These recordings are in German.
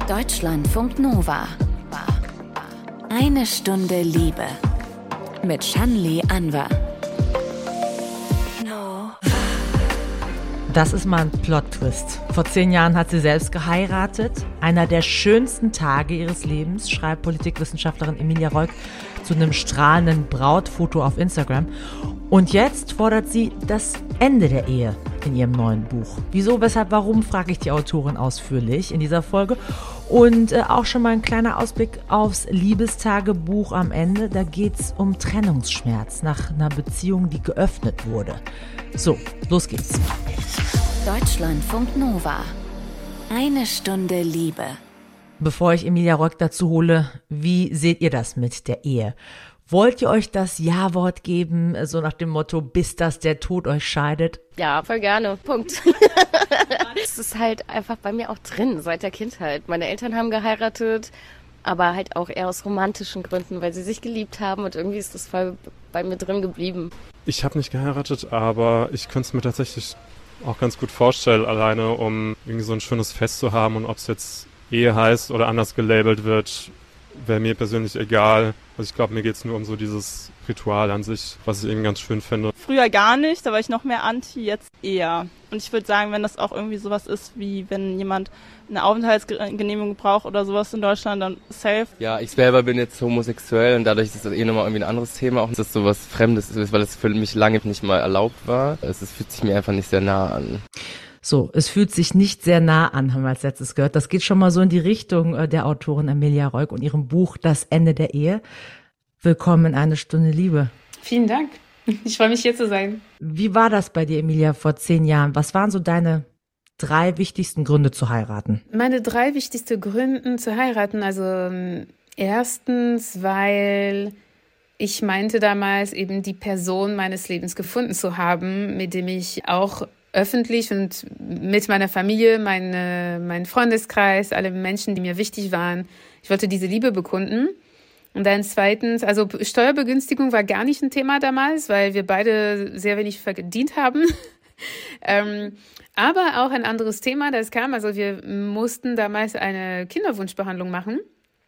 Deutschlandfunk Nova. Eine Stunde Liebe. Mit Shanli Anwar. Das ist mal ein Plot-Twist. Vor 10 Jahren hat sie selbst geheiratet. Einer der schönsten Tage ihres Lebens, schreibt Politikwissenschaftlerin Emilia Reuk zu einem strahlenden Brautfoto auf Instagram. Und jetzt fordert sie das Ende der Ehe in ihrem neuen Buch. Wieso, weshalb, warum, frage ich die Autorin ausführlich in dieser Folge. Und auch schon mal ein kleiner Ausblick aufs Liebestagebuch am Ende. Da geht's um Trennungsschmerz nach einer Beziehung, die geöffnet wurde. So, los geht's. Deutschlandfunk Nova. Eine Stunde Liebe. Bevor ich Emilia Reuk dazu hole, wie seht ihr das mit der Ehe? Wollt ihr euch das Ja-Wort geben, so nach dem Motto, bis dass der Tod euch scheidet? Ja, voll gerne. Punkt. Es ist halt einfach bei mir auch drin, seit der Kindheit. Meine Eltern haben geheiratet, aber halt auch eher aus romantischen Gründen, weil sie sich geliebt haben und irgendwie ist das voll bei mir drin geblieben. Ich habe nicht geheiratet, aber ich könnte es mir tatsächlich auch ganz gut vorstellen, alleine um irgendwie so ein schönes Fest zu haben, und ob es jetzt Ehe heißt oder anders gelabelt wird, wäre mir persönlich egal. Also ich glaube, mir geht es nur um so dieses Ritual an sich, was ich irgendwie ganz schön finde. Früher gar nicht, da war ich noch mehr anti, jetzt eher. Und ich würde sagen, wenn das auch irgendwie sowas ist, wie wenn jemand eine Aufenthaltsgenehmigung braucht oder sowas in Deutschland, dann safe. Ja, ich selber bin jetzt homosexuell und dadurch ist das nochmal irgendwie ein anderes Thema, auch dass das sowas Fremdes ist, weil es für mich lange nicht mal erlaubt war. Es fühlt sich mir einfach nicht sehr nah an. So, es fühlt sich nicht sehr nah an, haben wir als letztes gehört. Das geht schon mal so in die Richtung der Autorin Emilia Reuk und ihrem Buch Das Ende der Ehe. Willkommen in Eine Stunde Liebe. Vielen Dank. Ich freue mich, hier zu sein. Wie war das bei dir, Emilia, vor 10 Jahren? Was waren so deine 3 wichtigsten Gründe zu heiraten? Meine 3 wichtigsten Gründe zu heiraten, also erstens, weil ich meinte damals eben die Person meines Lebens gefunden zu haben, mit dem ich auch öffentlich und mit meiner Familie, mein Freundeskreis, alle Menschen, die mir wichtig waren. Ich wollte diese Liebe bekunden. Und dann zweitens, also Steuerbegünstigung war gar nicht ein Thema damals, weil wir beide sehr wenig verdient haben. Aber auch ein anderes Thema, das kam, also wir mussten damals eine Kinderwunschbehandlung machen.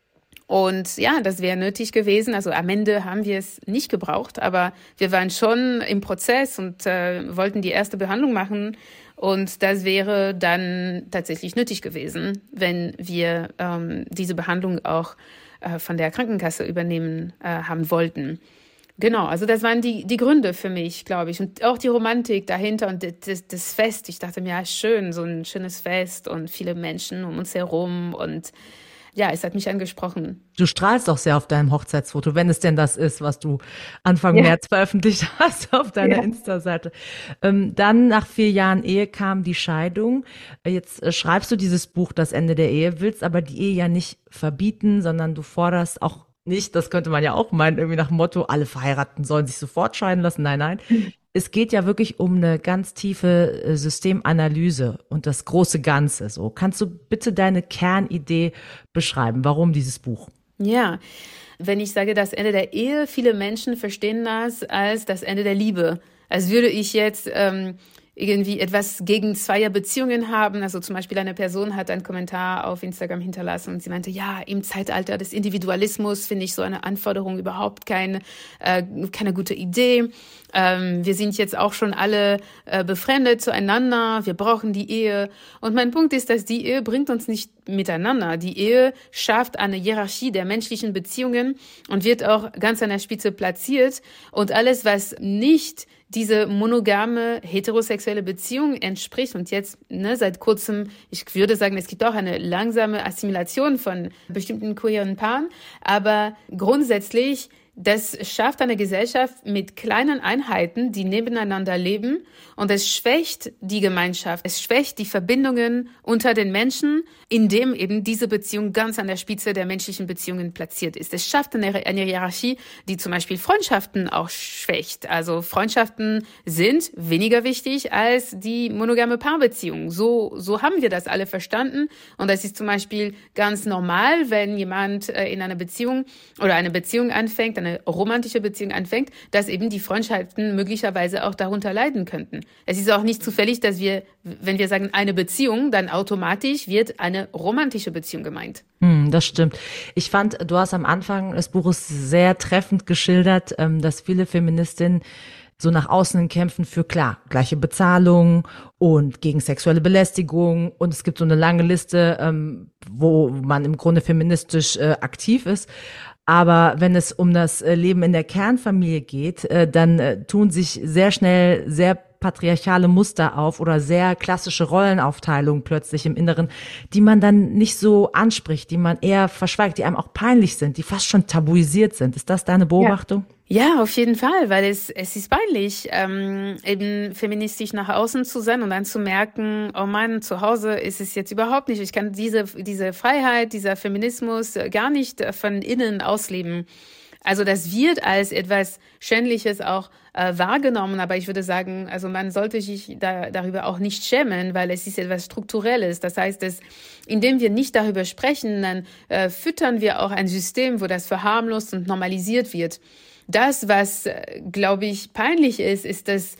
Und ja, das wäre nötig gewesen. Also am Ende haben wir es nicht gebraucht, aber wir waren schon im Prozess und wollten die erste Behandlung machen. Und das wäre dann tatsächlich nötig gewesen, wenn wir diese Behandlung auch von der Krankenkasse übernehmen haben wollten. Genau, also das waren die Gründe für mich, glaube ich. Und auch die Romantik dahinter und das Fest. Ich dachte mir, ja, schön, so ein schönes Fest und viele Menschen um uns herum und ja, es hat mich angesprochen. Du strahlst auch sehr auf deinem Hochzeitsfoto, wenn es denn das ist, was du Anfang März veröffentlicht hast auf deiner Insta-Seite. Dann nach 4 Jahren Ehe kam die Scheidung. Jetzt schreibst du dieses Buch, Das Ende der Ehe, willst aber die Ehe ja nicht verbieten, sondern du forderst auch nicht, das könnte man ja auch meinen, irgendwie nach dem Motto, alle Verheirateten sollen sich sofort scheiden lassen. Nein, nein. Es geht ja wirklich um eine ganz tiefe Systemanalyse und das große Ganze. So, kannst du bitte deine Kernidee beschreiben? Warum dieses Buch? Ja, wenn ich sage das Ende der Ehe, viele Menschen verstehen das als das Ende der Liebe. Als würde ich jetzt irgendwie etwas gegen Zweierbeziehungen haben. Also zum Beispiel eine Person hat einen Kommentar auf Instagram hinterlassen und sie meinte, ja, im Zeitalter des Individualismus finde ich so eine Anforderung überhaupt keine gute Idee. Wir sind jetzt auch schon alle befremdet zueinander. Wir brauchen die Ehe. Und mein Punkt ist, dass die Ehe bringt uns nicht miteinander. Die Ehe schafft eine Hierarchie der menschlichen Beziehungen und wird auch ganz an der Spitze platziert. Und alles, was nicht diese monogame heterosexuelle Beziehung entspricht und jetzt seit kurzem, ich würde sagen, es gibt auch eine langsame Assimilation von bestimmten queeren Paaren, aber grundsätzlich das schafft eine Gesellschaft mit kleinen Einheiten, die nebeneinander leben, und es schwächt die Gemeinschaft, es schwächt die Verbindungen unter den Menschen, indem eben diese Beziehung ganz an der Spitze der menschlichen Beziehungen platziert ist. Es schafft eine Hierarchie, die zum Beispiel Freundschaften auch schwächt. Also Freundschaften sind weniger wichtig als die monogame Paarbeziehung. So haben wir das alle verstanden, und das ist zum Beispiel ganz normal, wenn jemand in einer Beziehung oder eine Beziehung anfängt, eine romantische Beziehung anfängt, dass eben die Freundschaften möglicherweise auch darunter leiden könnten. Es ist auch nicht zufällig, dass wir, wenn wir sagen eine Beziehung, dann automatisch wird eine romantische Beziehung gemeint. Das stimmt. Ich fand, du hast am Anfang des Buches sehr treffend geschildert, dass viele Feministinnen so nach außen kämpfen für, klar, gleiche Bezahlung und gegen sexuelle Belästigung. Und es gibt so eine lange Liste, wo man im Grunde feministisch aktiv ist. Aber wenn es um das Leben in der Kernfamilie geht, dann tun sich sehr schnell sehr patriarchale Muster auf oder sehr klassische Rollenaufteilungen plötzlich im Inneren, die man dann nicht so anspricht, die man eher verschweigt, die einem auch peinlich sind, die fast schon tabuisiert sind. Ist das deine Beobachtung? Ja, auf jeden Fall, weil es ist peinlich, eben feministisch nach außen zu sein und dann zu merken, oh Mann, zu Hause ist es jetzt überhaupt nicht. Ich kann diese Freiheit, dieser Feminismus gar nicht von innen ausleben. Also das wird als etwas Schändliches auch wahrgenommen, aber ich würde sagen, also man sollte sich darüber auch nicht schämen, weil es ist etwas Strukturelles. Das heißt, indem wir nicht darüber sprechen, dann füttern wir auch ein System, wo das verharmlost und normalisiert wird. Das, was, glaube ich, peinlich ist, dass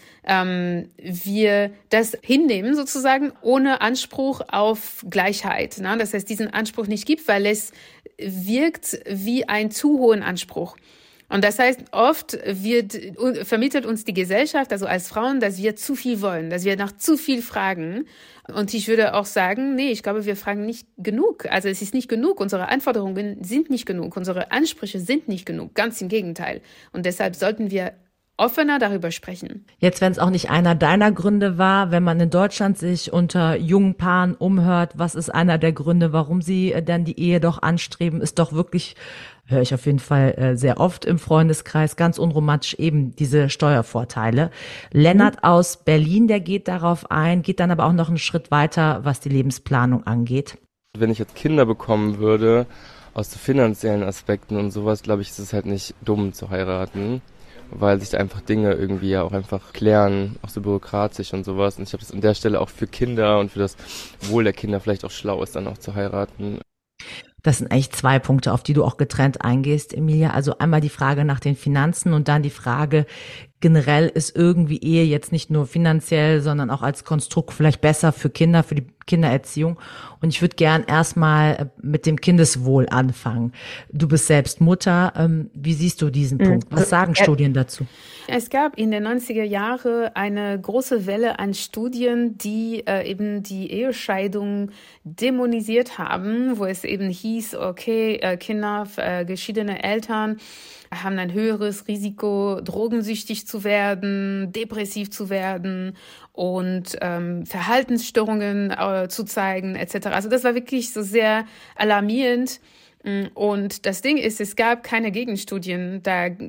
wir das hinnehmen sozusagen ohne Anspruch auf Gleichheit. Ne? Dass es diesen Anspruch nicht gibt, weil es wirkt wie ein zu hohen Anspruch. Und das heißt, oft vermittelt uns die Gesellschaft, also als Frauen, dass wir zu viel wollen, dass wir nach zu viel fragen. Und ich würde auch sagen, nee, ich glaube, wir fragen nicht genug. Also es ist nicht genug. Unsere Anforderungen sind nicht genug. Unsere Ansprüche sind nicht genug. Ganz im Gegenteil. Und deshalb sollten wir offener darüber sprechen. Jetzt, wenn es auch nicht einer deiner Gründe war, wenn man in Deutschland sich unter jungen Paaren umhört, was ist einer der Gründe, warum sie dann die Ehe doch anstreben, ist doch wirklich, höre ich auf jeden Fall sehr oft im Freundeskreis, ganz unromantisch eben diese Steuervorteile. Lennart aus Berlin, der geht darauf ein, geht dann aber auch noch einen Schritt weiter, was die Lebensplanung angeht. Wenn ich jetzt Kinder bekommen würde, aus so finanziellen Aspekten und sowas, glaube ich, ist es halt nicht dumm zu heiraten, weil sich einfach Dinge irgendwie ja auch einfach klären, auch so bürokratisch und sowas. Und ich glaube, dass an der Stelle auch für Kinder und für das Wohl der Kinder vielleicht auch schlau ist, dann auch zu heiraten. Das sind eigentlich 2 Punkte, auf die du auch getrennt eingehst, Emilia. Also einmal die Frage nach den Finanzen und dann die Frage, generell ist irgendwie Ehe jetzt nicht nur finanziell, sondern auch als Konstrukt vielleicht besser für Kinder, für die Kindererziehung. Und ich würde gern erstmal mit dem Kindeswohl anfangen. Du bist selbst Mutter. Wie siehst du diesen Punkt? Was sagen Studien dazu? Es gab in den 90er Jahren eine große Welle an Studien, die eben die Ehescheidung dämonisiert haben, wo es eben hieß, okay, Kinder, geschiedene Eltern haben ein höheres Risiko, drogensüchtig zu werden, depressiv zu werden und Verhaltensstörungen zu zeigen, etc. Also das war wirklich so sehr alarmierend. Und das Ding ist, es gab keine Gegenstudien,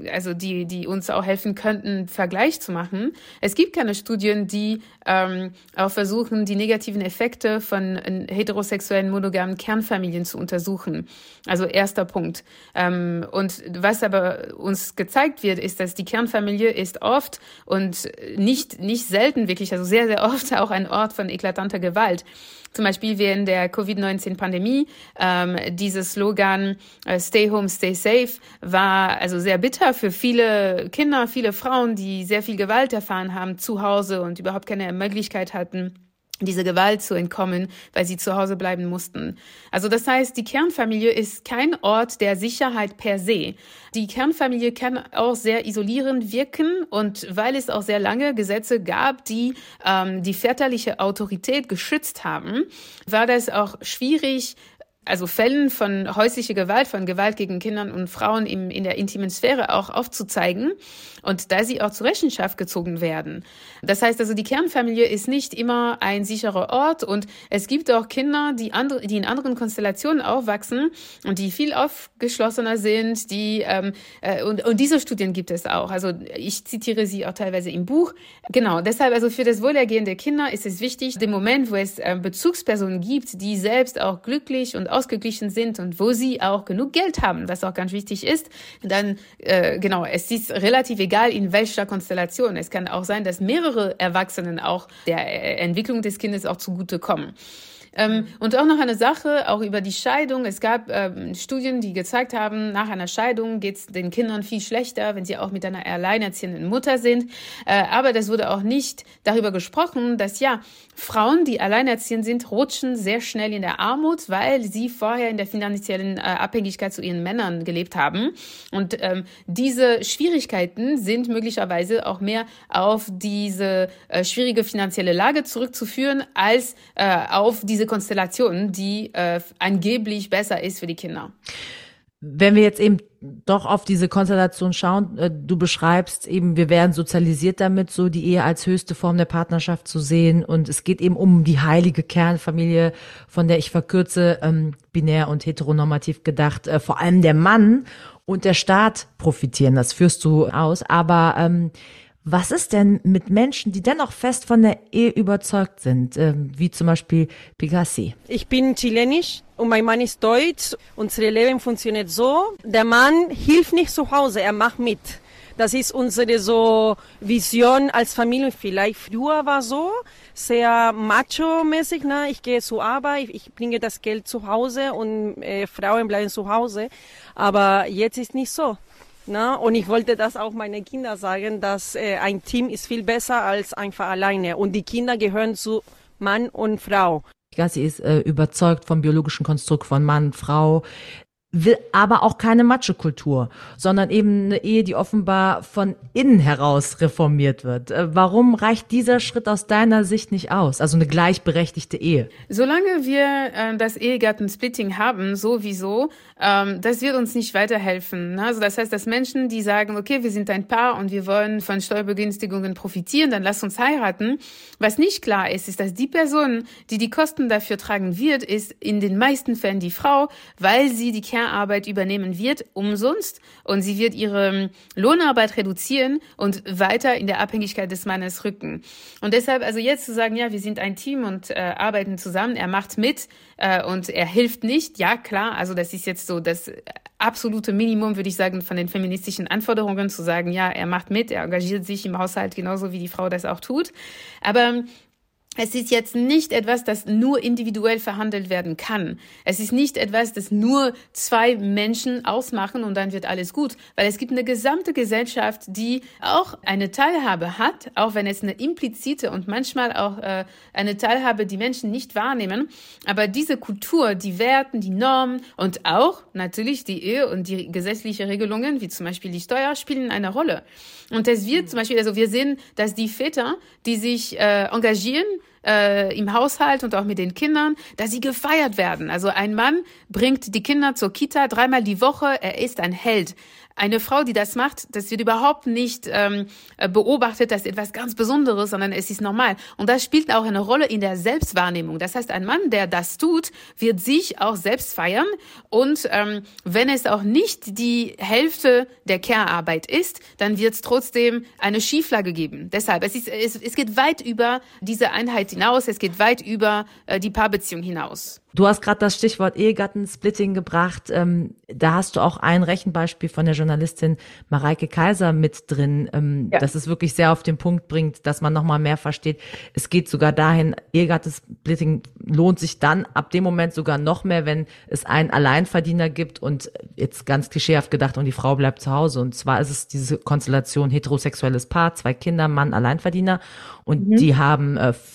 die uns auch helfen könnten, Vergleich zu machen. Es gibt keine Studien, die auch versuchen, die negativen Effekte von heterosexuellen monogamen Kernfamilien zu untersuchen. Also erster Punkt. Und was aber uns gezeigt wird, ist, dass die Kernfamilie ist oft und nicht selten wirklich, also sehr, sehr oft auch ein Ort von eklatanter Gewalt. Zum Beispiel während der Covid-19-Pandemie, dieses Slogan Stay Home, Stay Safe war also sehr bitter für viele Kinder, viele Frauen, die sehr viel Gewalt erfahren haben zu Hause und überhaupt keine Möglichkeit hatten, diese Gewalt zu entkommen, weil sie zu Hause bleiben mussten. Also das heißt, die Kernfamilie ist kein Ort der Sicherheit per se. Die Kernfamilie kann auch sehr isolierend wirken und weil es auch sehr lange Gesetze gab, die die väterliche Autorität geschützt haben, war das auch schwierig, also Fällen von häuslicher Gewalt, von Gewalt gegen Kinder und Frauen in der intimen Sphäre auch aufzuzeigen und da sie auch zur Rechenschaft gezogen werden. Das heißt also, die Kernfamilie ist nicht immer ein sicherer Ort und es gibt auch Kinder, die in anderen Konstellationen aufwachsen und die viel aufgeschlossener sind, und diese Studien gibt es auch. Also ich zitiere sie auch teilweise im Buch. Genau, deshalb also für das Wohlergehen der Kinder ist es wichtig, den Moment, wo es Bezugspersonen gibt, die selbst auch glücklich und ausgeglichen sind und wo sie auch genug Geld haben, was auch ganz wichtig ist, dann es ist relativ egal, in welcher Konstellation. Es kann auch sein, dass mehrere Erwachsenen auch der Entwicklung des Kindes auch zugutekommen. Und auch noch eine Sache, auch über die Scheidung. Es gab Studien, die gezeigt haben, nach einer Scheidung geht es den Kindern viel schlechter, wenn sie auch mit einer alleinerziehenden Mutter sind. Aber das wurde auch nicht darüber gesprochen, dass ja, Frauen, die alleinerziehend sind, rutschen sehr schnell in der Armut, weil sie vorher in der finanziellen Abhängigkeit zu ihren Männern gelebt haben. Und diese Schwierigkeiten sind möglicherweise auch mehr auf diese schwierige finanzielle Lage zurückzuführen, als auf diese Konstellation, die angeblich besser ist für die Kinder. Wenn wir jetzt eben doch auf diese Konstellation schauen, du beschreibst eben, wir werden sozialisiert damit, so die Ehe als höchste Form der Partnerschaft zu sehen, und es geht eben um die heilige Kernfamilie, von der ich verkürze, binär und heteronormativ gedacht, vor allem der Mann und der Staat profitieren, das führst du aus, aber was ist denn mit Menschen, die dennoch fest von der Ehe überzeugt sind, wie zum Beispiel Pegasi? Ich bin chilenisch und mein Mann ist deutsch. Unser Leben funktioniert so: Der Mann hilft nicht zu Hause, er macht mit. Das ist unsere so Vision als Familie. Vielleicht früher war so sehr macho-mäßig, ne? Ich gehe zur Arbeit, ich bringe das Geld zu Hause und Frauen bleiben zu Hause. Aber jetzt ist nicht so. Na, und ich wollte das auch meinen Kindern sagen, dass ein Team ist viel besser als einfach alleine. Und die Kinder gehören zu Mann und Frau. Sie ist überzeugt vom biologischen Konstrukt von Mann, Frau, will aber auch keine Macho-Kultur, sondern eben eine Ehe, die offenbar von innen heraus reformiert wird. Warum reicht dieser Schritt aus deiner Sicht nicht aus? Also eine gleichberechtigte Ehe. Solange wir das Ehegattensplitting haben, sowieso, das wird uns nicht weiterhelfen. Also das heißt, dass Menschen, die sagen, okay, wir sind ein Paar und wir wollen von Steuerbegünstigungen profitieren, dann lass uns heiraten. Was nicht klar ist, ist, dass die Person, die die Kosten dafür tragen wird, ist in den meisten Fällen die Frau, weil sie die Care-Arbeit übernehmen wird, umsonst, und sie wird ihre Lohnarbeit reduzieren und weiter in der Abhängigkeit des Mannes rücken. Und deshalb, also jetzt zu sagen, ja, wir sind ein Team und arbeiten zusammen, er macht mit und er hilft nicht, ja klar, also das ist jetzt so das absolute Minimum, würde ich sagen, von den feministischen Anforderungen, zu sagen, ja, er macht mit, er engagiert sich im Haushalt genauso, wie die Frau das auch tut, aber es ist jetzt nicht etwas, das nur individuell verhandelt werden kann. Es ist nicht etwas, das nur zwei Menschen ausmachen und dann wird alles gut. Weil es gibt eine gesamte Gesellschaft, die auch eine Teilhabe hat, auch wenn es eine implizite und manchmal auch eine Teilhabe, die Menschen nicht wahrnehmen. Aber diese Kultur, die Werten, die Normen und auch natürlich die Ehe und die gesetzlichen Regelungen, wie zum Beispiel die Steuer, spielen eine Rolle. Und es wird zum Beispiel, also wir sehen, dass die Väter, die sich engagieren, im Haushalt und auch mit den Kindern, dass sie gefeiert werden. Also ein Mann bringt die Kinder zur Kita 3-mal die Woche, er ist ein Held. Eine Frau, die das macht, das wird überhaupt nicht beobachtet als etwas ganz Besonderes, sondern es ist normal. Und das spielt auch eine Rolle in der Selbstwahrnehmung. Das heißt, ein Mann, der das tut, wird sich auch selbst feiern. Und wenn es auch nicht die Hälfte der Care-Arbeit ist, dann wird es trotzdem eine Schieflage geben. Deshalb, es geht weit über diese Einheit hinaus, es geht weit über die Paarbeziehung hinaus. Du hast gerade das Stichwort Ehegattensplitting gebracht. Da hast du auch ein Rechenbeispiel von der Journalistin Mareike Kaiser mit drin, das es wirklich sehr auf den Punkt bringt, dass man nochmal mehr versteht. Es geht sogar dahin, Ehegattensplitting lohnt sich dann ab dem Moment sogar noch mehr, wenn es einen Alleinverdiener gibt und jetzt ganz klischeehaft gedacht, und die Frau bleibt zu Hause. Und zwar ist es diese Konstellation heterosexuelles Paar, 2 Kinder, Mann, Alleinverdiener. Und die haben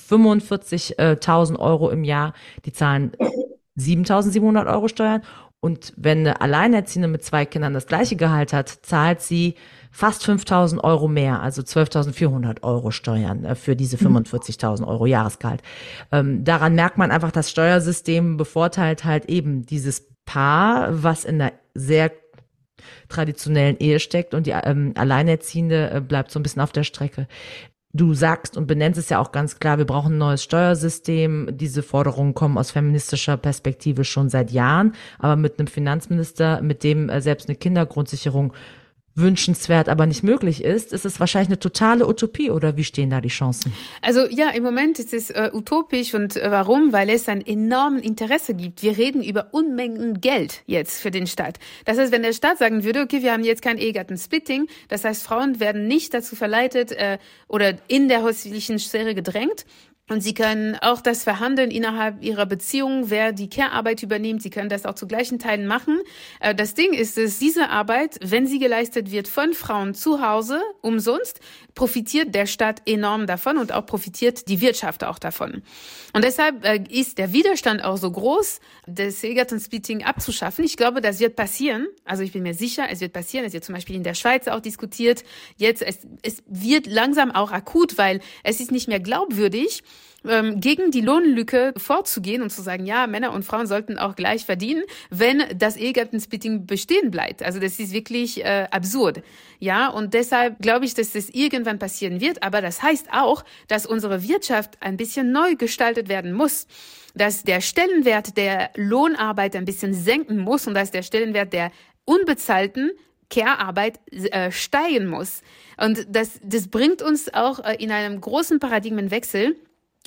45.000 Euro im Jahr, die zahlen 7.700 Euro Steuern. Und wenn eine Alleinerziehende mit 2 Kindern das gleiche Gehalt hat, zahlt sie fast 5.000 Euro mehr, also 12.400 Euro Steuern für diese 45.000 Euro Jahresgehalt. Daran merkt man einfach, das Steuersystem bevorteilt halt eben dieses Paar, was in einer sehr traditionellen Ehe steckt, und die Alleinerziehende bleibt so ein bisschen auf der Strecke. Du sagst und benennst es ja auch ganz klar, wir brauchen ein neues Steuersystem. Diese Forderungen kommen aus feministischer Perspektive schon seit Jahren, aber mit einem Finanzminister, mit dem selbst eine Kindergrundsicherung wünschenswert, aber nicht möglich ist es wahrscheinlich eine totale Utopie, oder wie stehen da die Chancen? Also ja, im Moment ist es utopisch. Und warum? Weil es ein enormes Interesse gibt. Wir reden über Unmengen Geld jetzt für den Staat. Das heißt, wenn der Staat sagen würde, okay, wir haben jetzt kein Ehegattensplitting, das heißt, Frauen werden nicht dazu verleitet oder in der häuslichen Sphäre gedrängt, Und sie können auch das verhandeln innerhalb ihrer Beziehung, wer die Care-Arbeit übernimmt. Sie können das auch zu gleichen Teilen machen. Das Ding ist, dass diese Arbeit, wenn sie geleistet wird von Frauen zu Hause, umsonst, profitiert der Staat enorm davon und auch profitiert die Wirtschaft auch davon. Und deshalb ist der Widerstand auch so groß, das Ehegattensplitting abzuschaffen. Ich glaube, das wird passieren. Also ich bin mir sicher, es wird passieren. Es wird zum Beispiel in der Schweiz auch diskutiert. Jetzt, es wird langsam auch akut, weil es ist nicht mehr glaubwürdig, gegen die Lohnlücke vorzugehen und zu sagen, ja, Männer und Frauen sollten auch gleich verdienen, wenn das Ehegattensplitting bestehen bleibt. Also das ist wirklich absurd. Ja, und deshalb glaube ich, dass das irgendwann passieren wird. Aber das heißt auch, dass unsere Wirtschaft ein bisschen neu gestaltet werden muss, dass der Stellenwert der Lohnarbeit ein bisschen senken muss und dass der Stellenwert der unbezahlten Care-Arbeit steigen muss. Und das bringt uns auch in einem großen Paradigmenwechsel,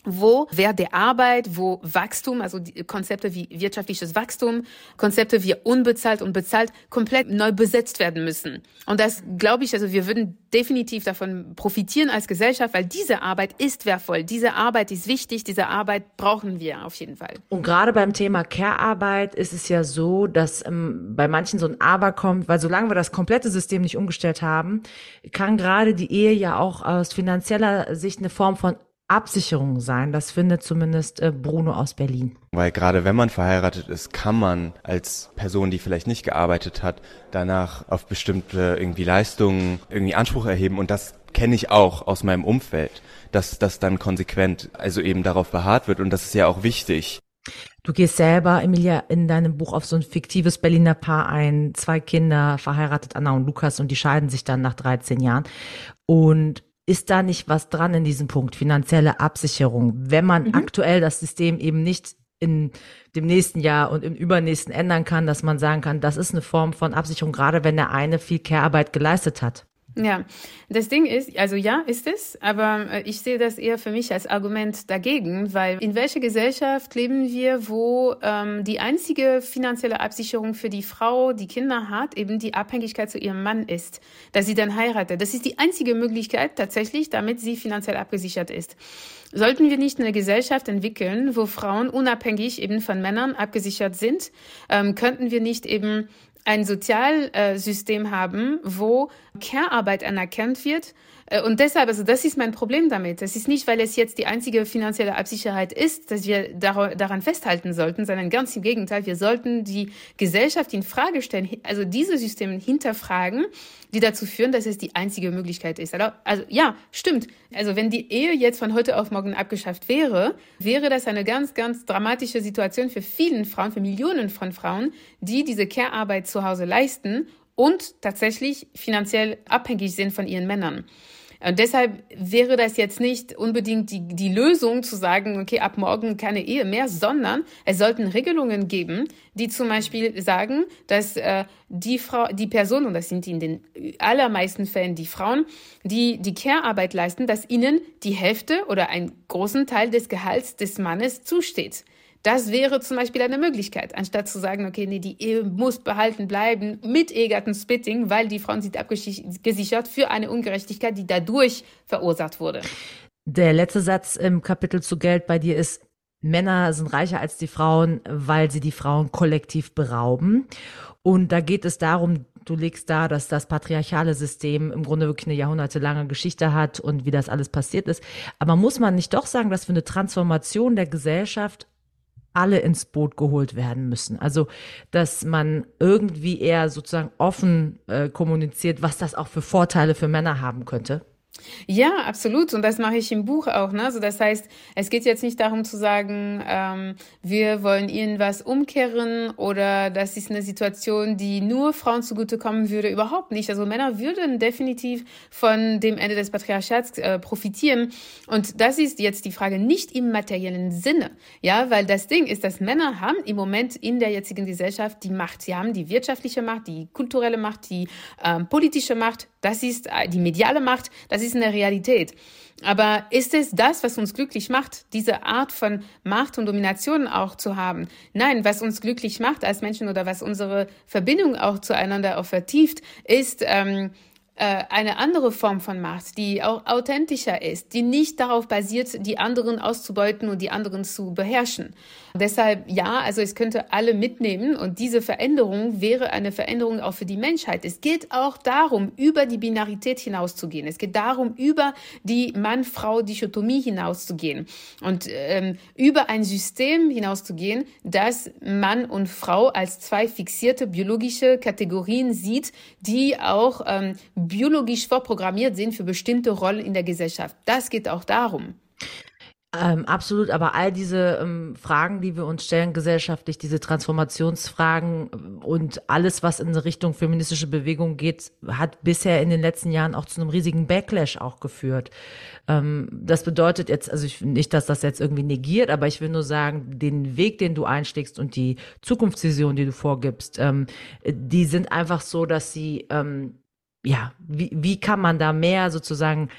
wo Wert der Arbeit, wo Wachstum, also die Konzepte wie wirtschaftliches Wachstum, Konzepte wie unbezahlt und bezahlt komplett neu besetzt werden müssen. Und das glaube ich, also wir würden definitiv davon profitieren als Gesellschaft, weil diese Arbeit ist wertvoll, diese Arbeit ist wichtig, diese Arbeit brauchen wir auf jeden Fall. Und gerade beim Thema Care-Arbeit ist es ja so, dass bei manchen so ein Aber kommt, weil solange wir das komplette System nicht umgestellt haben, kann gerade die Ehe ja auch aus finanzieller Sicht eine Form von Absicherung sein. Das findet zumindest Bruno aus Berlin. Weil gerade wenn man verheiratet ist, kann man als Person, die vielleicht nicht gearbeitet hat, danach auf bestimmte irgendwie Leistungen irgendwie Anspruch erheben. Und das kenne ich auch aus meinem Umfeld, dass das dann konsequent also eben darauf beharrt wird. Und das ist ja auch wichtig. Du gehst selber, Emilia, in deinem Buch auf so ein fiktives Berliner Paar ein, 2 Kinder, verheiratet, Anna und Lukas, und die scheiden sich dann nach 13 Jahren. Und ist da nicht was dran in diesem Punkt, finanzielle Absicherung, wenn man aktuell das System eben nicht in dem nächsten Jahr und im übernächsten ändern kann, dass man sagen kann, das ist eine Form von Absicherung, gerade wenn der eine viel Care-Arbeit geleistet hat? Ja, das Ding ist, also ja, ist es, aber ich sehe das eher für mich als Argument dagegen, weil in welcher Gesellschaft leben wir, wo die einzige finanzielle Absicherung für die Frau, die Kinder hat, eben die Abhängigkeit zu ihrem Mann ist, dass sie dann heiratet. Das ist die einzige Möglichkeit tatsächlich, damit sie finanziell abgesichert ist. Sollten wir nicht eine Gesellschaft entwickeln, wo Frauen unabhängig eben von Männern abgesichert sind, könnten wir nicht eben ein Sozialsystem haben, wo Care-Arbeit anerkannt wird. Und deshalb, also das ist mein Problem damit. Das ist nicht, weil es jetzt die einzige finanzielle Absicherheit ist, dass wir daran festhalten sollten, sondern ganz im Gegenteil. Wir sollten die Gesellschaft in Frage stellen, also diese Systeme hinterfragen, die dazu führen, dass es die einzige Möglichkeit ist. Also ja, stimmt. Also wenn die Ehe jetzt von heute auf morgen abgeschafft wäre, wäre das eine ganz, ganz dramatische Situation für vielen Frauen, für Millionen von Frauen, die diese Care-Arbeit zu Hause leisten und tatsächlich finanziell abhängig sind von ihren Männern. Und deshalb wäre das jetzt nicht unbedingt die Lösung zu sagen, okay, ab morgen keine Ehe mehr, sondern es sollten Regelungen geben, die zum Beispiel sagen, dass die Person, und das sind in den allermeisten Fällen die Frauen, die Care-Arbeit leisten, dass ihnen die Hälfte oder einen großen Teil des Gehalts des Mannes zusteht. Das wäre zum Beispiel eine Möglichkeit, anstatt zu sagen, okay, nee, die Ehe muss behalten bleiben mit Ehegattensplitting, weil die Frauen sind abgesichert für eine Ungerechtigkeit, die dadurch verursacht wurde. Der letzte Satz im Kapitel zu Geld bei dir ist, Männer sind reicher als die Frauen, weil sie die Frauen kollektiv berauben. Und da geht es darum, du legst dar, dass das patriarchale System im Grunde wirklich eine jahrhundertelange Geschichte hat und wie das alles passiert ist. Aber muss man nicht doch sagen, dass für eine Transformation der Gesellschaft alle ins Boot geholt werden müssen? Also, dass man irgendwie eher sozusagen offen kommuniziert, was das auch für Vorteile für Männer haben könnte? Ja, absolut. Und das mache ich im Buch auch. Ne? Also das heißt, es geht jetzt nicht darum zu sagen, wir wollen irgendwas umkehren oder das ist eine Situation, die nur Frauen zugutekommen würde. Überhaupt nicht. Also Männer würden definitiv von dem Ende des Patriarchats profitieren. Und das ist jetzt die Frage nicht im materiellen Sinne. Ja, weil das Ding ist, dass Männer haben im Moment in der jetzigen Gesellschaft die Macht. Sie haben die wirtschaftliche Macht, die kulturelle Macht, die politische Macht. Das ist die mediale Macht. Das ist eine Realität. Aber ist es das, was uns glücklich macht, diese Art von Macht und Domination auch zu haben? Nein, was uns glücklich macht als Menschen oder was unsere Verbindung auch zueinander auch vertieft, ist eine andere Form von Macht, die auch authentischer ist, die nicht darauf basiert, die anderen auszubeuten und die anderen zu beherrschen. Deshalb, ja, also es könnte alle mitnehmen und diese Veränderung wäre eine Veränderung auch für die Menschheit. Es geht auch darum, über die Binarität hinauszugehen. Es geht darum, über die Mann-Frau-Dichotomie hinauszugehen und über ein System hinauszugehen, das Mann und Frau als zwei fixierte biologische Kategorien sieht, die auch biologisch vorprogrammiert sind für bestimmte Rollen in der Gesellschaft. Das geht auch darum. Absolut, aber all diese Fragen, die wir uns stellen gesellschaftlich, diese Transformationsfragen und alles, was in Richtung feministische Bewegung geht, hat bisher in den letzten Jahren auch zu einem riesigen Backlash auch geführt. Das bedeutet jetzt, also nicht, dass das jetzt irgendwie negiert, aber ich will nur sagen, den Weg, den du einschlägst und die Zukunftsvision, die du vorgibst, die sind einfach so, dass sie, wie kann man da mehr sozusagen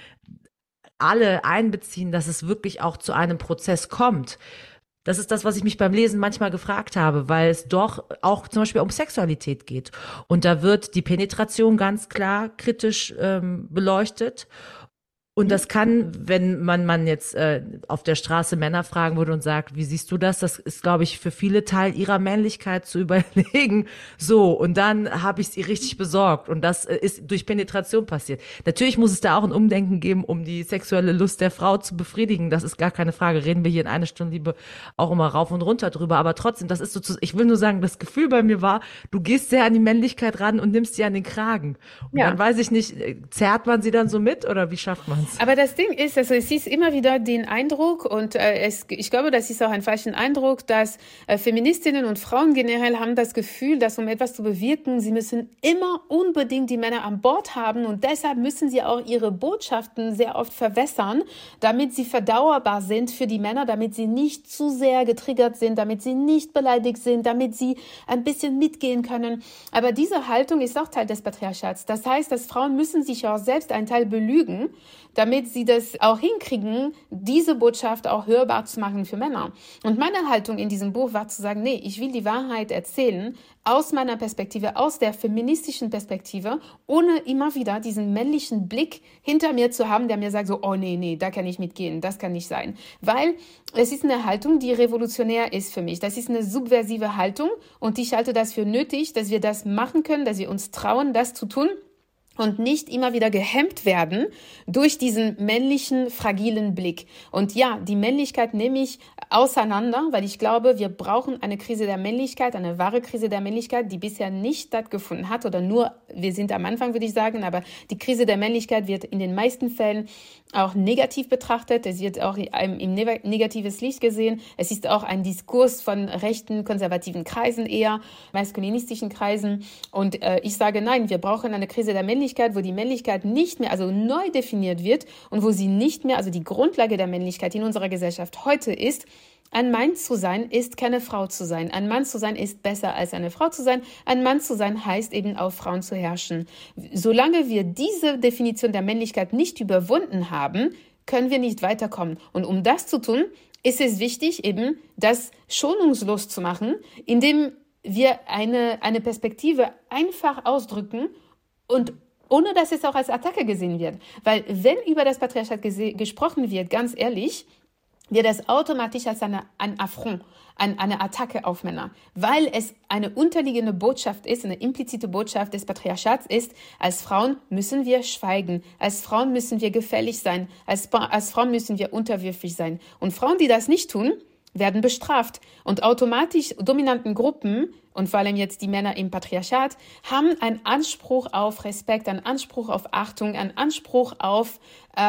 alle einbeziehen, dass es wirklich auch zu einem Prozess kommt. Das ist das, was ich mich beim Lesen manchmal gefragt habe, weil es doch auch zum Beispiel um Sexualität geht. Und da wird die Penetration ganz klar kritisch beleuchtet. Und das kann, wenn man jetzt auf der Straße Männer fragen würde und sagt, wie siehst du das? Das ist, glaube ich, für viele Teil ihrer Männlichkeit zu überlegen. So, und dann habe ich sie richtig besorgt. Und das ist durch Penetration passiert. Natürlich muss es da auch ein Umdenken geben, um die sexuelle Lust der Frau zu befriedigen. Das ist gar keine Frage. Reden wir hier in einer Stunde Liebe auch immer rauf und runter drüber. Aber trotzdem, das ist so, ich will nur sagen, das Gefühl bei mir war, du gehst sehr an die Männlichkeit ran und nimmst sie an den Kragen. Und dann weiß ich nicht, zerrt man sie dann so mit oder wie schafft man es? Aber das Ding ist, also es ist immer wieder den Eindruck und ich glaube, das ist auch ein falscher Eindruck, dass Feministinnen und Frauen generell haben das Gefühl, dass um etwas zu bewirken, sie müssen immer unbedingt die Männer an Bord haben und deshalb müssen sie auch ihre Botschaften sehr oft verwässern, damit sie verdauerbar sind für die Männer, damit sie nicht zu sehr getriggert sind, damit sie nicht beleidigt sind, damit sie ein bisschen mitgehen können. Aber diese Haltung ist auch Teil des Patriarchats. Das heißt, dass Frauen müssen sich auch selbst einen Teil belügen, damit sie das auch hinkriegen, diese Botschaft auch hörbar zu machen für Männer. Und meine Haltung in diesem Buch war zu sagen, nee, ich will die Wahrheit erzählen aus meiner Perspektive, aus der feministischen Perspektive, ohne immer wieder diesen männlichen Blick hinter mir zu haben, der mir sagt so, oh nee, da kann ich mitgehen, das kann nicht sein. Weil es ist eine Haltung, die revolutionär ist für mich. Das ist eine subversive Haltung und ich halte das für nötig, dass wir das machen können, dass wir uns trauen, das zu tun. Und nicht immer wieder gehemmt werden durch diesen männlichen, fragilen Blick. Und ja, die Männlichkeit nehme ich auseinander, weil ich glaube, wir brauchen eine Krise der Männlichkeit, eine wahre Krise der Männlichkeit, die bisher nicht stattgefunden hat oder nur, wir sind am Anfang, würde ich sagen, aber die Krise der Männlichkeit wird in den meisten Fällen auch negativ betrachtet. Es wird auch im negatives Licht gesehen. Es ist auch ein Diskurs von rechten, konservativen Kreisen eher, maskulinistischen Kreisen. Und ich sage nein, wir brauchen eine Krise der Männlichkeit, wo die Männlichkeit nicht mehr, also neu definiert wird und wo sie nicht mehr, also die Grundlage der Männlichkeit in unserer Gesellschaft heute ist, ein Mann zu sein ist keine Frau zu sein. Ein Mann zu sein ist besser als eine Frau zu sein. Ein Mann zu sein heißt eben auf Frauen zu herrschen. Solange wir diese Definition der Männlichkeit nicht überwunden haben, können wir nicht weiterkommen. Und um das zu tun, ist es wichtig, eben das schonungslos zu machen, indem wir eine Perspektive einfach ausdrücken und ohne dass es auch als Attacke gesehen wird. Weil wenn über das Patriarchat gesprochen wird, ganz ehrlich, wird das automatisch als ein Affront, eine Attacke auf Männer, weil es eine unterliegende Botschaft ist, eine implizite Botschaft des Patriarchats ist, als Frauen müssen wir schweigen, als Frauen müssen wir gefällig sein, als Frauen müssen wir unterwürfig sein. Und Frauen, die das nicht tun, werden bestraft. Und automatisch dominanten Gruppen, und vor allem jetzt die Männer im Patriarchat, haben einen Anspruch auf Respekt, einen Anspruch auf Achtung, einen Anspruch auf,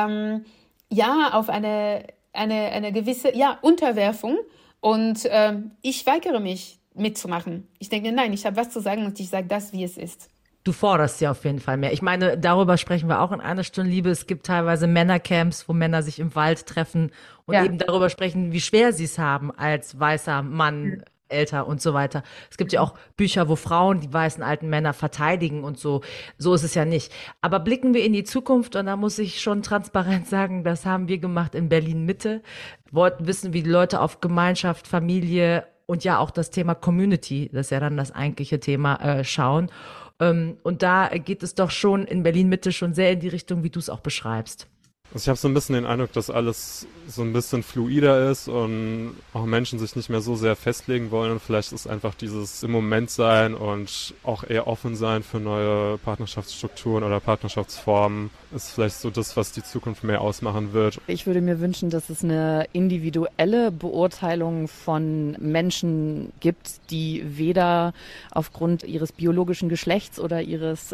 auf eine gewisse Unterwerfung und ich weigere mich mitzumachen. Ich denke, nein, ich habe was zu sagen und ich sage das, wie es ist. Du forderst ja auf jeden Fall mehr. Ich meine, darüber sprechen wir auch in einer Stunde Liebe. Es gibt teilweise Männercamps, wo Männer sich im Wald treffen und eben darüber sprechen, wie schwer sie es haben als weißer Mann, älter und so weiter. Es gibt ja auch Bücher, wo Frauen die weißen alten Männer verteidigen und so. So ist es ja nicht. Aber blicken wir in die Zukunft und da muss ich schon transparent sagen, das haben wir gemacht in Berlin-Mitte. Wollten wissen, wie die Leute auf Gemeinschaft, Familie und ja auch das Thema Community, das ist ja dann das eigentliche Thema, schauen. Und da geht es doch schon in Berlin-Mitte schon sehr in die Richtung, wie du es auch beschreibst. Also ich habe so ein bisschen den Eindruck, dass alles so ein bisschen fluider ist und auch Menschen sich nicht mehr so sehr festlegen wollen. Und vielleicht ist einfach dieses im Moment sein und auch eher offen sein für neue Partnerschaftsstrukturen oder Partnerschaftsformen ist vielleicht so das, was die Zukunft mehr ausmachen wird. Ich würde mir wünschen, dass es eine individuelle Beurteilung von Menschen gibt, die weder aufgrund ihres biologischen Geschlechts oder ihres,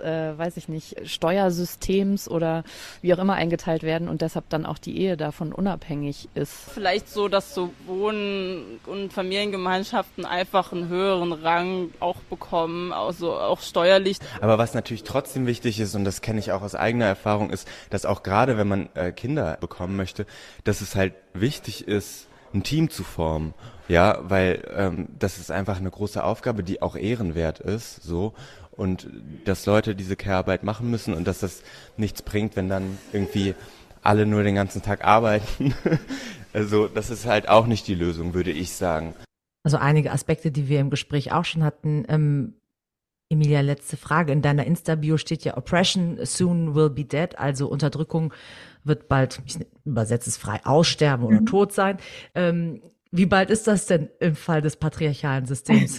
Steuersystems oder wie auch immer eingeteilt werden und deshalb dann auch die Ehe davon unabhängig ist. Vielleicht so, dass so Wohn- und Familiengemeinschaften einfach einen höheren Rang auch bekommen, also auch steuerlich. Aber was natürlich trotzdem wichtig ist, und das kenne ich auch aus eigener Erfahrung, ist, dass auch gerade wenn man Kinder bekommen möchte, dass es halt wichtig ist, ein Team zu formen. Ja, weil das ist einfach eine große Aufgabe, die auch ehrenwert ist, so. Und dass Leute diese Care-Arbeit machen müssen und dass das nichts bringt, wenn dann irgendwie alle nur den ganzen Tag arbeiten. Also das ist halt auch nicht die Lösung, würde ich sagen. Also einige Aspekte, die wir im Gespräch auch schon hatten. Emilia, letzte Frage. In deiner Insta-Bio steht ja Oppression soon will be dead, also Unterdrückung wird bald, ich übersetze es frei, aussterben oder tot sein. Wie bald ist das denn im Fall des patriarchalen Systems?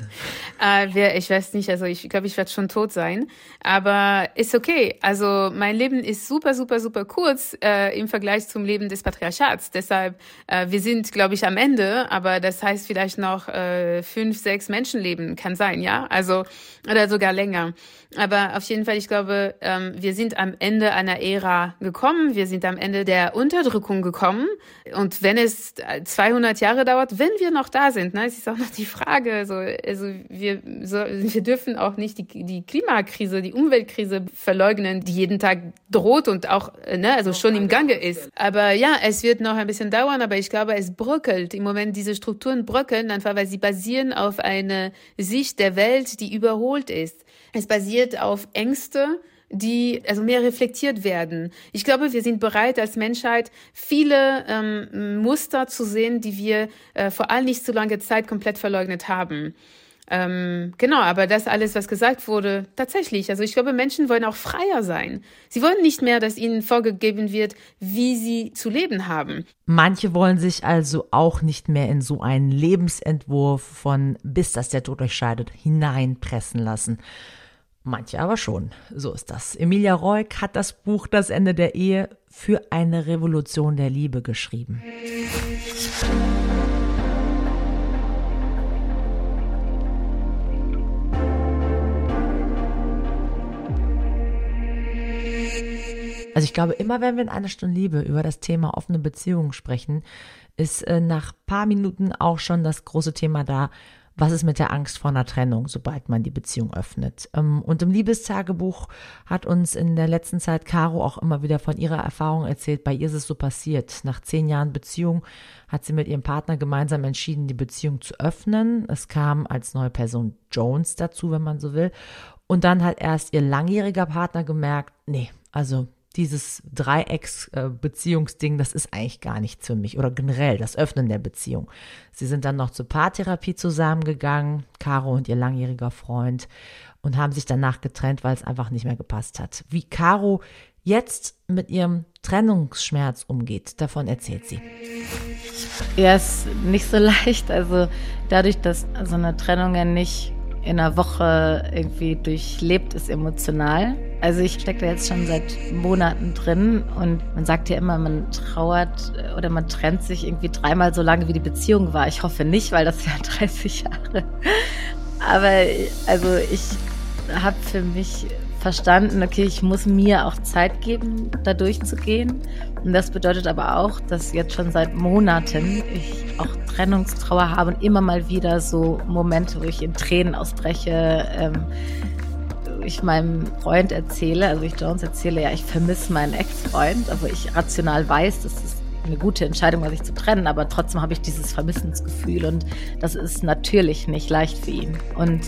Ich weiß nicht, also ich glaube, ich werde schon tot sein, aber ist okay. Also mein Leben ist super, super, super kurz im Vergleich zum Leben des Patriarchats. Deshalb, wir sind, glaube ich, am Ende, aber das heißt vielleicht noch 5, 6 Menschenleben kann sein, ja? Also, oder sogar länger. Aber auf jeden Fall, ich glaube, wir sind am Ende einer Ära gekommen, wir sind am Ende der Unterdrückung gekommen und wenn es 200 Jahre dauert, wenn wir noch da sind, ne, es ist auch noch die Frage, also wir dürfen auch nicht die Klimakrise, die Umweltkrise verleugnen, die jeden Tag droht und auch, also schon im Gange ist. Aber ja, es wird noch ein bisschen dauern, aber ich glaube, es bröckelt. Im Moment diese Strukturen bröckeln, einfach weil sie basieren auf eine Sicht der Welt, die überholt ist. Es basiert auf Ängste, die also mehr reflektiert werden. Ich glaube, wir sind bereit als Menschheit, viele Muster zu sehen, die wir vor allem nicht so lange Zeit komplett verleugnet haben. Genau, aber das alles, was gesagt wurde, tatsächlich. Also ich glaube, Menschen wollen auch freier sein. Sie wollen nicht mehr, dass ihnen vorgegeben wird, wie sie zu leben haben. Manche wollen sich also auch nicht mehr in so einen Lebensentwurf von bis dass der Tod euch scheidet hineinpressen lassen. Manche aber schon. So ist das. Emilia Roig hat das Buch Das Ende der Ehe für eine Revolution der Liebe geschrieben. Also ich glaube, immer wenn wir in einer Stunde Liebe über das Thema offene Beziehungen sprechen, ist nach ein paar Minuten auch schon das große Thema da, was ist mit der Angst vor einer Trennung, sobald man die Beziehung öffnet. Und im Liebestagebuch hat uns in der letzten Zeit Caro auch immer wieder von ihrer Erfahrung erzählt. Bei ihr ist es so passiert. Nach 10 Jahren Beziehung hat sie mit ihrem Partner gemeinsam entschieden, die Beziehung zu öffnen. Es kam als neue Person Jones dazu, wenn man so will. Und dann hat erst ihr langjähriger Partner gemerkt, nee, also dieses Dreiecks-Beziehungsding, das ist eigentlich gar nichts für mich. Oder generell das Öffnen der Beziehung. Sie sind dann noch zur Paartherapie zusammengegangen, Caro und ihr langjähriger Freund, und haben sich danach getrennt, weil es einfach nicht mehr gepasst hat. Wie Caro jetzt mit ihrem Trennungsschmerz umgeht, davon erzählt sie. Ja, ist nicht so leicht. Also dadurch, dass so eine Trennung ja nicht in einer Woche irgendwie durchlebt ist emotional. Also ich stecke da jetzt schon seit Monaten drin und man sagt ja immer, man trauert oder man trennt sich irgendwie 3-mal so lange, wie die Beziehung war. Ich hoffe nicht, weil das wären 30 Jahre. Aber also ich habe für mich verstanden, okay, ich muss mir auch Zeit geben, da durchzugehen. Und das bedeutet aber auch, dass jetzt schon seit Monaten ich auch Trennungstrauer habe und immer mal wieder so Momente, wo ich in Tränen ausbreche, ich meinem Freund erzähle, also ich Jones erzähle, ja, ich vermisse meinen Ex-Freund, aber ich rational weiß, dass es eine gute Entscheidung war, sich zu trennen, aber trotzdem habe ich dieses Vermissensgefühl und das ist natürlich nicht leicht für ihn. Und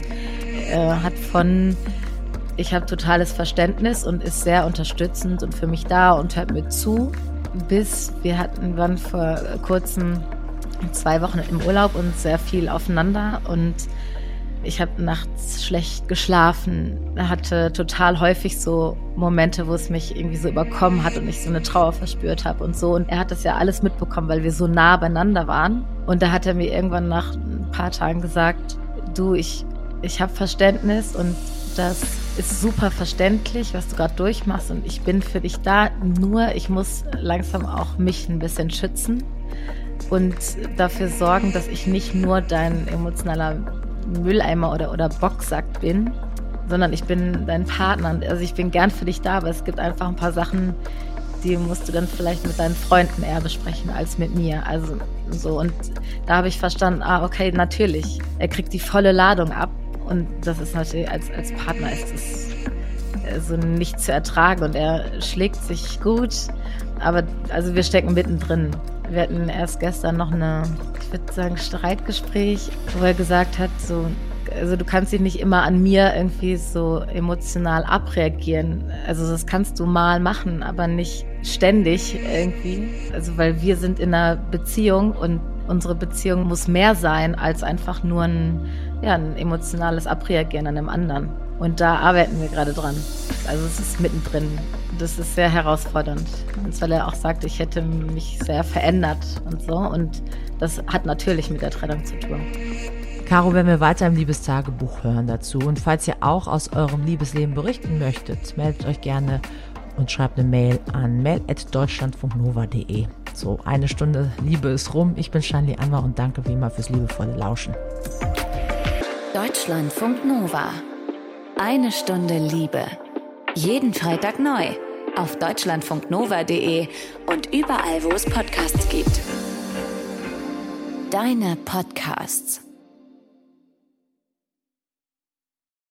ich habe totales Verständnis und ist sehr unterstützend und für mich da und hört mir zu, bis wir waren vor kurzem 2 Wochen im Urlaub und sehr viel aufeinander und Ich habe nachts schlecht geschlafen, hatte total häufig so Momente, wo es mich irgendwie so überkommen hat und ich so eine Trauer verspürt habe und so. Und er hat das ja alles mitbekommen, weil wir so nah beieinander waren. Und da hat er mir irgendwann nach ein paar Tagen gesagt, du, ich habe Verständnis und das ist super verständlich, was du gerade durchmachst und ich bin für dich da. Nur ich muss langsam auch mich ein bisschen schützen und dafür sorgen, dass ich nicht nur dein emotionaler Mülleimer oder Boxsack bin, sondern ich bin dein Partner. Also ich bin gern für dich da, aber es gibt einfach ein paar Sachen, die musst du dann vielleicht mit deinen Freunden eher besprechen als mit mir. Also so, und da habe ich verstanden, okay, natürlich, er kriegt die volle Ladung ab und das ist natürlich, als Partner ist es so nicht zu ertragen und er schlägt sich gut, aber also wir stecken mittendrin. Wir hatten erst gestern noch ich würde sagen, Streitgespräch, wo er gesagt hat, so, also du kannst dich nicht immer an mir irgendwie so emotional abreagieren. Also das kannst du mal machen, aber nicht ständig irgendwie. Also weil wir sind in einer Beziehung und unsere Beziehung muss mehr sein als einfach nur ein emotionales Abreagieren an einem anderen. Und da arbeiten wir gerade dran. Also es ist mittendrin. Das ist sehr herausfordernd. Und weil er auch sagte, ich hätte mich sehr verändert und so. Und das hat natürlich mit der Trennung zu tun. Caro, wenn wir weiter im Liebestagebuch hören dazu und falls ihr auch aus eurem Liebesleben berichten möchtet, meldet euch gerne und schreibt eine Mail an mail@deutschlandfunknova.de. So, 1 Stunde Liebe ist rum. Ich bin Shanli Anwar und danke wie immer fürs liebevolle Lauschen. Deutschlandfunk Nova. 1 Stunde Liebe. Jeden Freitag neu auf deutschlandfunknova.de und überall, wo es Podcasts gibt. Deine Podcasts.